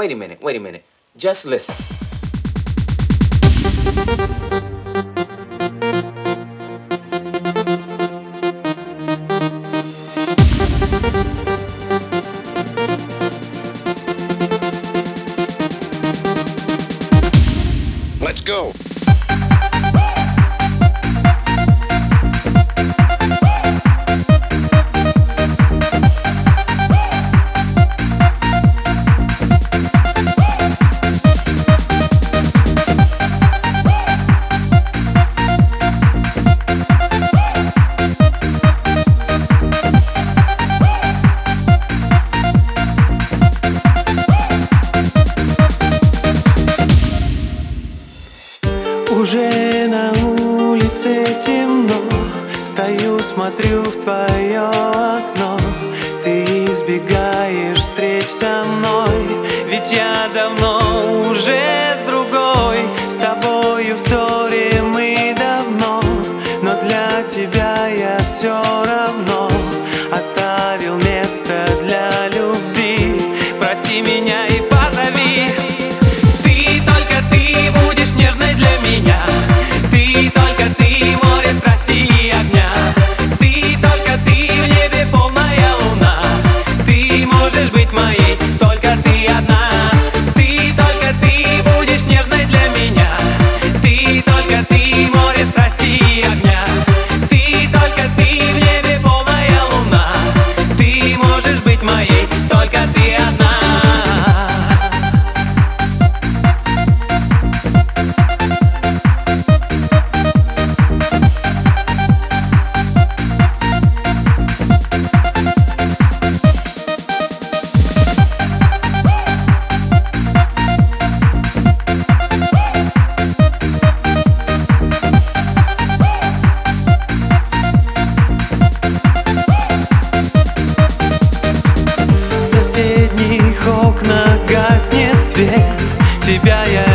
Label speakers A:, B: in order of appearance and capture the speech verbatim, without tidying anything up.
A: wait a minute, wait a minute. Just listen.
B: Let's go.
C: Уже на улице темно, стою, смотрю в твое окно. Ты избегаешь встреч со мной, ведь я давно уже с другой. С тобою в ссоре мы давно, но для тебя я все равно оставил место для любви. Прости меня и позови. Ты, только ты будешь нежной для меня. Ты, только ты, море страсти и огня. Ты, только ты, в небе полная луна. Ты можешь быть моей, только ты одна. Ты, только ты будешь нежной для меня. Ты, только ты, море страсти и огня. Ты, только ты, в небе полная луна. Ты можешь быть моей, только ты одна. В соседних окнах гаснет свет. Тебя я